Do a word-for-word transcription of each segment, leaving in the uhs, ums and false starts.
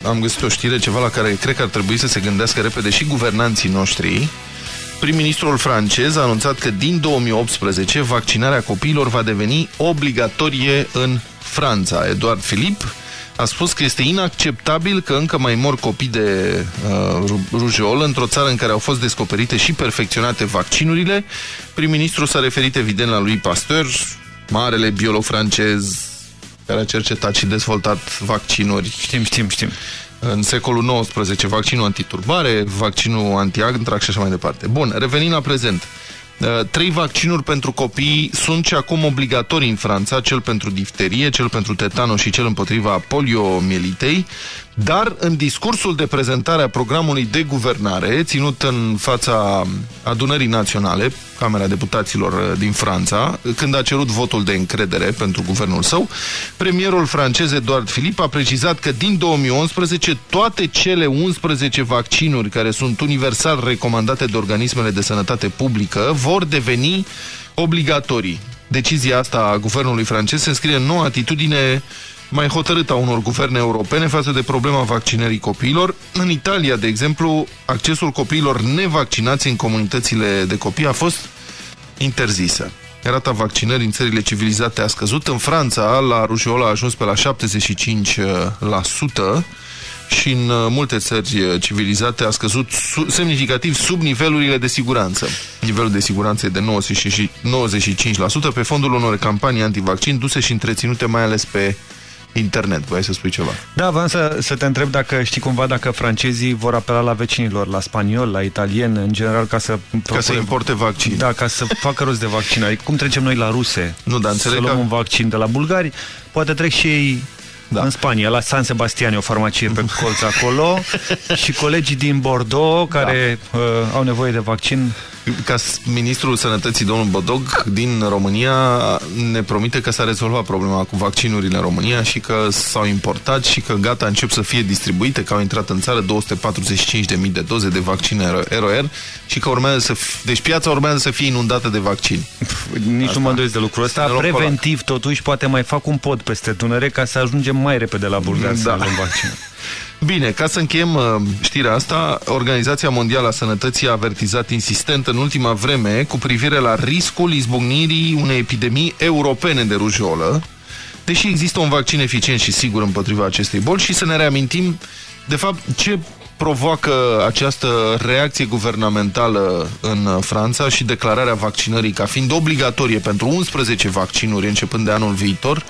am găsit o știre, ceva la care cred că ar trebui să se gândească repede și guvernanții noștri. Prim-ministrul francez a anunțat că din două mii optsprezece vaccinarea copiilor va deveni obligatorie în Franța. Edouard Philippe a spus că este inacceptabil că încă mai mor copii de uh, rujeolă într-o țară în care au fost descoperite și perfecționate vaccinurile. Prim-ministrul s-a referit evident la lui Pasteur, marele biolog francez care a cercetat și dezvoltat vaccinuri. Știm, știm, știm. În secolul nouăsprezece, vaccinul antiturbare, vaccinul antiantrax și așa mai departe. Bun, revenind la prezent. Trei vaccinuri pentru copii sunt și acum obligatorii în Franța, cel pentru difterie, cel pentru tetano și cel împotriva poliomielitei, dar în discursul de prezentare a programului de guvernare, ținut în fața adunării naționale, Camera Deputaților din Franța, când a cerut votul de încredere pentru guvernul său, premierul francez Edouard Philippe a precizat că din două mii unsprezece toate cele unsprezece vaccinuri care sunt universal recomandate de organismele de sănătate publică vor deveni obligatorii. Decizia asta a guvernului francez se înscrie în noua atitudine mai hotărâtă a unor guverne europene față de problema vaccinării copiilor. În Italia, de exemplu, accesul copiilor nevaccinați în comunitățile de copii a fost interzisă. Rata vaccinării în țările civilizate a scăzut. În Franța, la rujeolă a ajuns pe la șaptezeci și cinci la sută și în multe țări civilizate a scăzut semnificativ sub nivelurile de siguranță. Nivelul de siguranță e de nouăzeci și cinci la sută pe fondul unor campanii antivaccin duse și întreținute mai ales pe internet. Vrei să spui ceva? Da, vreau să, să te întreb dacă știi cumva dacă francezii vor apela la vecinilor, la spaniol, la italien, în general, ca să... Ca să importe vaccin. Da, ca să facă rost de vaccinare. Cum trecem noi la ruse? Nu, dar înțeleg să luăm că... un vaccin de la bulgari, poate trec și ei... Da. În Spania, la San Sebastian, o farmacie pe colț acolo și colegii din Bordeaux care da. uh, au nevoie de vaccin. Ca ministrul sănătății, domnul Bodog, din România, ne promite că s-a rezolvat problema cu vaccinurile în România și că s-au importat și că gata, încep să fie distribuite, că au intrat în țară două sute patruzeci și cinci de mii de doze de vaccin R O R și că urmează să fie, deci piața urmează să fie inundată de vaccin. Nici asta. Nu mă îndoiesc de lucrul ăsta. Preventiv, totuși, poate mai fac un pod peste Dunăre ca să ajungem mai repede la Bulgar da. Să luăm vaccin. Bine, ca să încheiem uh, știrea asta, Organizația Mondială a Sănătății a avertizat insistent în ultima vreme cu privire la riscul izbucnirii unei epidemii europene de rujeolă, deși există un vaccin eficient și sigur împotriva acestei boli. Și să ne reamintim, de fapt, ce provoacă această reacție guvernamentală în Franța și declararea vaccinării ca fiind obligatorie pentru unsprezece vaccinuri începând de anul viitor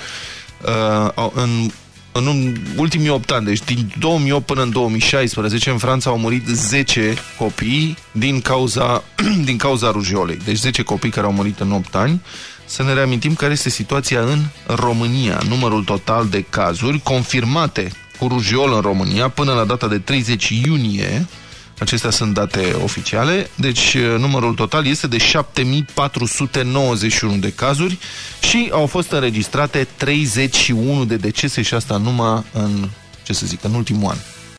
uh, în În ultimii opt ani, deci din două mii opt până în două mii șaisprezece, în Franța au murit zece copii din cauza, din cauza rujeolei. Deci zece copii care au murit în opt ani. Să ne reamintim care este situația în România. Numărul total de cazuri confirmate cu rujeolă în România până la data de treizeci iunie, acestea sunt date oficiale, deci numărul total este de șapte mii patru sute nouăzeci și unu de cazuri și au fost înregistrate treizeci și unu de decese și asta numai în, ce să zic, în ultimul an.